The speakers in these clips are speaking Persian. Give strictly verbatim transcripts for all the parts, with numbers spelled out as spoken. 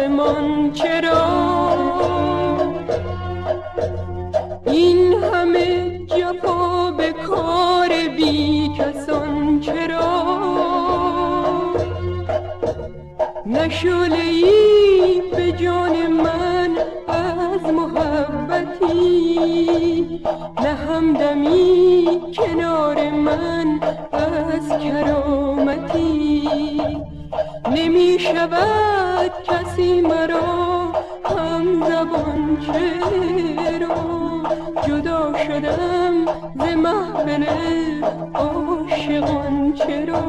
آسمان چرا این همه جفا به کار بی کسان چرا نه شعله‌ای به جان من از محبتی نه همدمی کنار من از کرامتی نمی شود کسی مرا هم زبان چرا جدا شدم ز محفل عاشقان چرا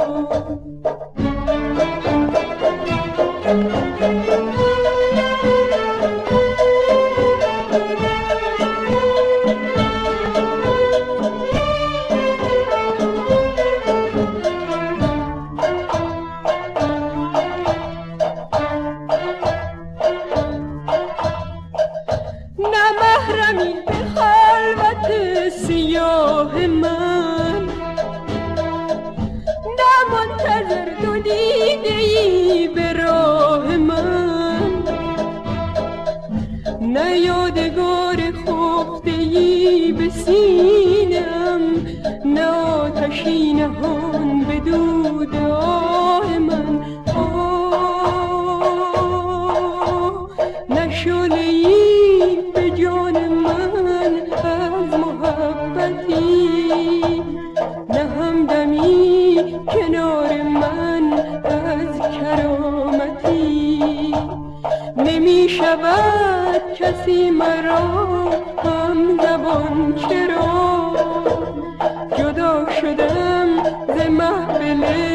نه یادگار خفته‌ای به سینم نه آتشی نهان به دود آه من آه نه شعله‌ای به جان من از محبتی نه همدمی کنار من از کرامتی نمی شود کسی مرا هم زبان چرا جدا شدم ز محفل